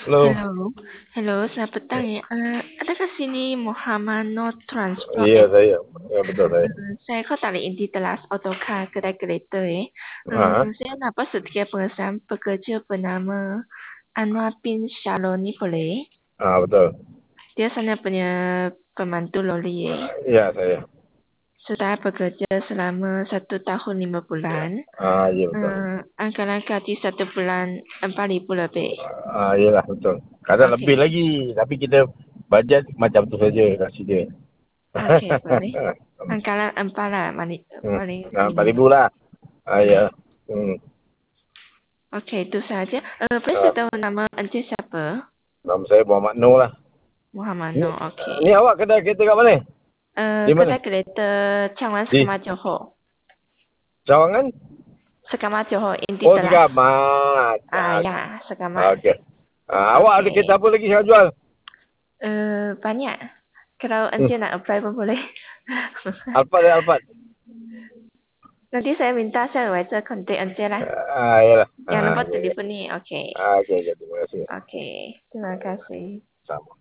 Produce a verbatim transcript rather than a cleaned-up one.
Halo. Halo, halo, selamat petang ya. Eh, adakah sini Muhammad Not Transport? Iya Eh, saya. Ya betul saya. eh, saya kau tali di Telas Autocar kedai kereta ya. Ah, Hmm, saya dapat setia pengesahan pekerja bernama Anwar bin Shaloni boleh? ah betul. Dia sana punya pemandu lori ya. Iya saya. Sudah bekerja selama satu tahun lima bulan. Ah iya betul. Eh, anggaran gaji satu bulan empat ribu lebih. Ah iyalah betul. Kadang lebih Okey, lagi tapi kita bajet macam tu saja kasih dia. okey boleh. Anggaran empat lah paling hmm. paling Nah, empat minimum. ribu lah. Ah ya. Hmm. Okey, itu saja. Eh, boleh Ah, saya tahu nama encik siapa? nama saya Muhammad Noor lah. Muhammad Ni, Noor, okey. ni awak kedai kereta kat mana? Eh, Di mana? kedai kereta Changwan Di Sekama Johor. Sawangan? Sekama Johor, Inti Oh, Telas. Sekamat. Ah, Ah, ya, Sekama. okey. Ah, awak ada kereta Okey. apa lagi yang jual? Eh, banyak. Kalau Hmm. encik nak apply pun boleh. Alphard ya, Alphard. Nanti saya minta saya baca kontak encik lah. Ah, iyalah. Yang Ah, nombor okey. telefon ni, okey. Ah, okey, okey. Terima kasih. Okey, terima kasih. Sama.